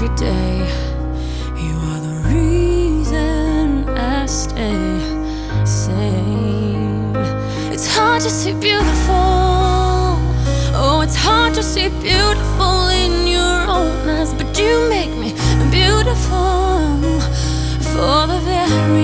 every day. You are the reason I stay sane. It's hard to see beautiful. Oh, it's hard to see beautiful in your own eyes, but you make me beautiful for the very